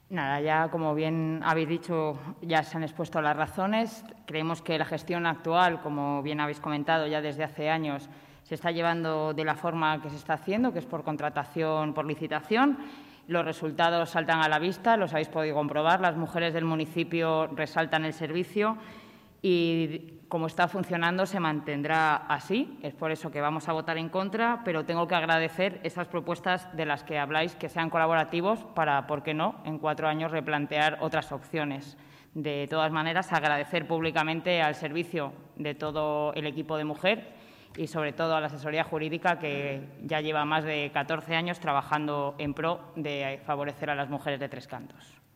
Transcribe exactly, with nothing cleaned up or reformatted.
Nada, ya como bien habéis dicho, ya se han expuesto las razones. Creemos que la gestión actual, como bien habéis comentado ya desde hace años, se está llevando de la forma que se está haciendo, que es por contratación, por licitación. Los resultados saltan a la vista, los habéis podido comprobar. Las mujeres del municipio resaltan el servicio y, como está funcionando, se mantendrá así. Es por eso que vamos a votar en contra, pero tengo que agradecer esas propuestas de las que habláis, que sean colaborativos para, ¿por qué no?, en cuatro años replantear otras opciones. De todas maneras, agradecer públicamente al servicio de todo el equipo de mujer y, sobre todo, a la asesoría jurídica, que ya lleva más de catorce años trabajando en pro de favorecer a las mujeres de Tres Cantos.